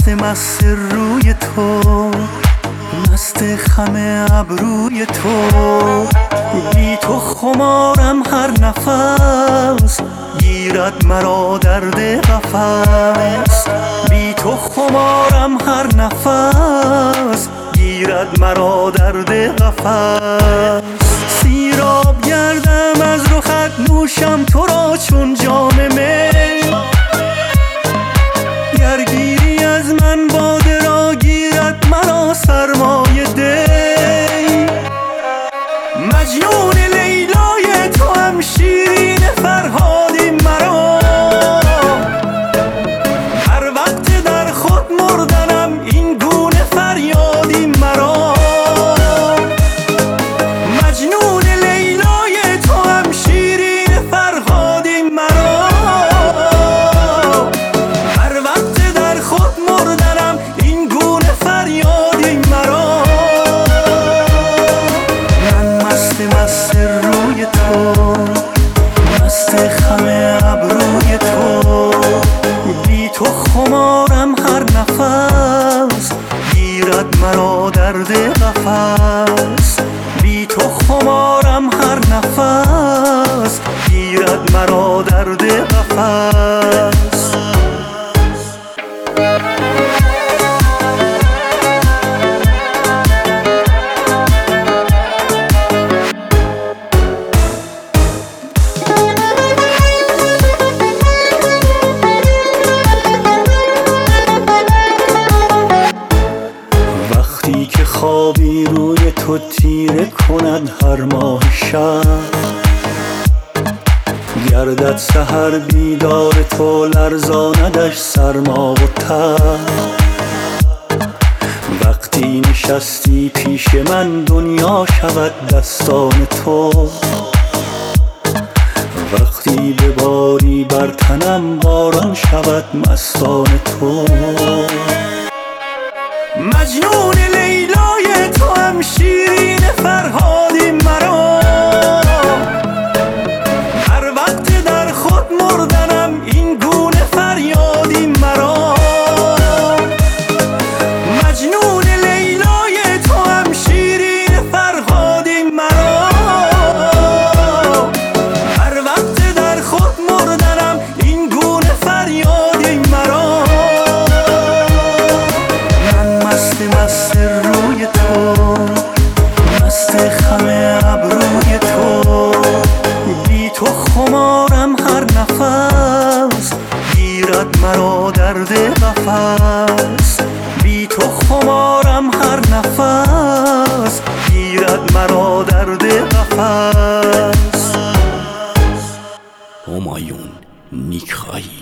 مست روی تو، مست خم ابروی تو. بی تو خمارم هر نفس، گیرد مرا درد قفس. بی تو خمارم هر نفس، گیرد مرا درد قفس. سیراب گردم از رخت، نوشم تو را چون جام می. گرگیری از من باده را، گیرد مرا سرمایه دی. مجنون لیلای تو هم شیرین فرهادی مرا. هر وقت در خود مردنم این گونه فریادی مرا. مجنون لیلای تو هم شیرین فرهادی مرا. هر وقت در خود مردنم این گونه فریادی مرا. من مست روی تو، مست خم ابروی تو. بی تو خمارم هر نفس، گیرد مرا درد قفس. بی تو خمارم هر نفس، گیرد مرا درد قفس. وقتی که خوابی روی تو تیره کند هر ماه شب، گردد سحر بیدار تو، لرزاندش سرما و تب. وقتی نشستی پیش من دنیا شود دستان تو. وقتی بباری بر تنم باران شود مستان تو. مجنون لیلای تو هم شیرین فرهادی مرا. هر وقت در خود مردنم این گونه فریادی مرا. مجنون لیلای تو هم شیرین فرهادی مرا. هر وقت در خود مردنم این گونه فریادی مرا. مست روی تو، مست خم ابروی تو. بی تو خمارم هر نفس، گیرد مرا درد قفس. بی تو خمارم هر نفس، گیرد مرا درد قفس. همایون نیک‌خوایی.